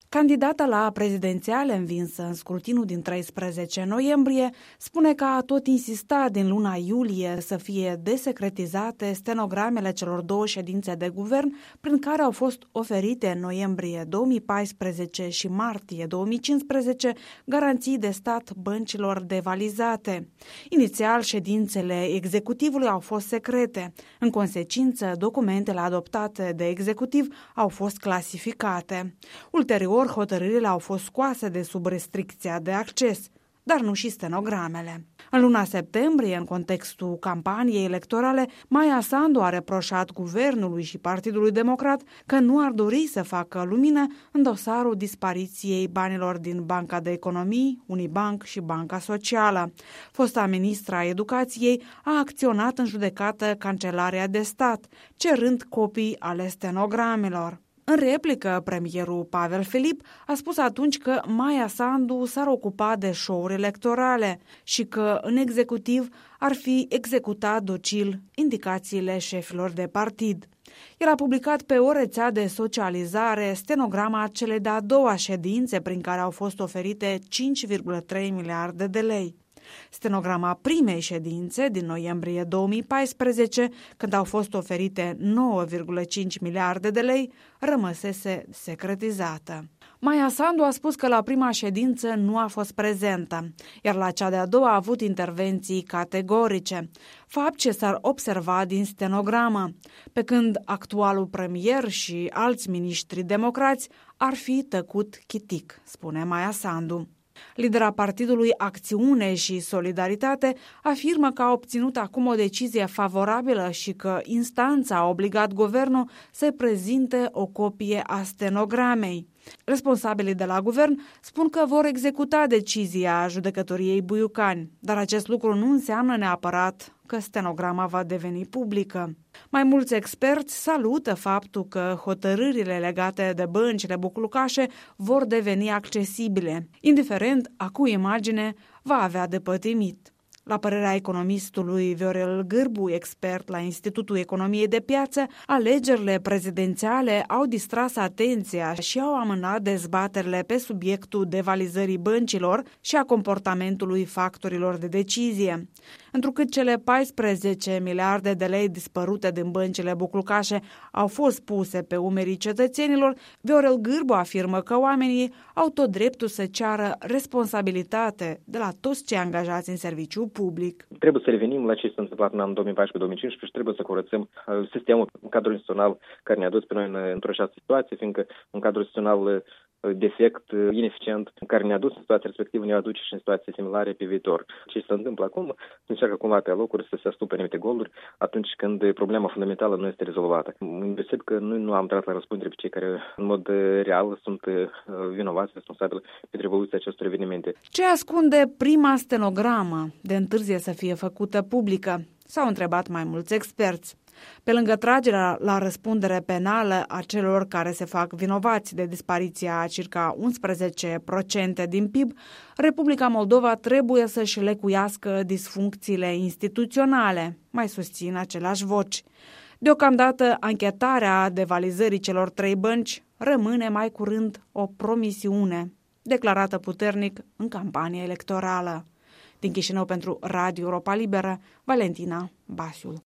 Candidata la prezidențiale învinsă în scrutinul din 13 noiembrie spune că a tot insistat din luna iulie să fie desecretizate stenogramele celor două ședințe de guvern prin care au fost oferite în noiembrie 2014 și martie 2015 garanții de stat băncilor devalizate. Inițial, ședințele executivului au fost secrete. În consecință, documentele adoptate de executiv au fost clasificate. Ulterior, hotărârile au fost scoase de sub restricția de acces, dar nu și stenogramele. În luna septembrie, în contextul campaniei electorale, Maia Sandu a reproșat Guvernului și Partidului Democrat că nu ar dori să facă lumină în dosarul dispariției banilor din Banca de Economii, Unibanc și Banca Socială. Fosta ministra Educației a acționat în judecată Cancelarea de Stat, cerând copii ale stenogramelor. În replică, premierul Pavel Filip a spus atunci că Maia Sandu s-ar ocupa de show-uri electorale și că în executiv ar fi executat docil indicațiile șefilor de partid. El a publicat pe o rețea de socializare stenograma celei de-a doua ședințe prin care au fost oferite 5,3 miliarde de lei. Stenograma primei ședințe din noiembrie 2014, când au fost oferite 9,5 miliarde de lei, rămăsese secretizată. Maia Sandu a spus că la prima ședință nu a fost prezentă, iar la cea de-a doua a avut intervenții categorice, fapt ce s-ar observa din stenogramă, pe când actualul premier și alți miniștri democrați ar fi tăcut chitic, spune Maia Sandu. Lidera partidului Acțiune și Solidaritate afirmă că a obținut acum o decizie favorabilă și că instanța a obligat guvernul să prezinte o copie a stenogramei. Responsabilii de la guvern spun că vor executa decizia judecătoriei Buiucani, dar acest lucru nu înseamnă neapărat că stenograma va deveni publică. Mai mulți experți salută faptul că hotărârile legate de băncile buclucașe vor deveni accesibile, indiferent a cui imagine va avea de pătimit. La părerea economistului Viorel Gârbu, expert la Institutul Economiei de Piață, alegerile prezidențiale au distras atenția și au amânat dezbaterile pe subiectul devalizării băncilor și a comportamentului factorilor de decizie. Întrucât cele 14 miliarde de lei dispărute din băncile buclucașe au fost puse pe umerii cetățenilor, Viorel Gârbu afirmă că oamenii au tot dreptul să ceară responsabilitate de la toți cei angajați în serviciu public. Trebuie să revenim la ce s-a întâmplat în anul 2014-2015 și trebuie să curățăm sistemul, un cadru instituțional care ne-a dus pe noi într-o așa situație, fiindcă un cadru instituțional defect, ineficient, care ne-a dus în situația respectivă, ne-a aduce și în situații similare pe viitor. Ce se întâmplă acum, se încearcă cumva pe alocuri să se astupe anumite goluri atunci când problema fundamentală nu este rezolvată. Îmi că noi nu am tras la răspundere pe cei care în mod real sunt vinovați, responsabili pentru evoluția acestor evenimente. Ce ascunde prima stenogramă de întârzie să fie făcută publică? S-au întrebat mai mulți experți. Pe lângă tragerea la răspundere penală a celor care se fac vinovați de dispariția a circa 11% din PIB, Republica Moldova trebuie să-și lecuiască disfuncțiile instituționale, mai susțin aceleași voci. Deocamdată, anchetarea devalizării celor 3 bănci rămâne mai curând o promisiune, declarată puternic în campania electorală. Din Chișinău pentru Radio Europa Liberă, Valentina Basiul.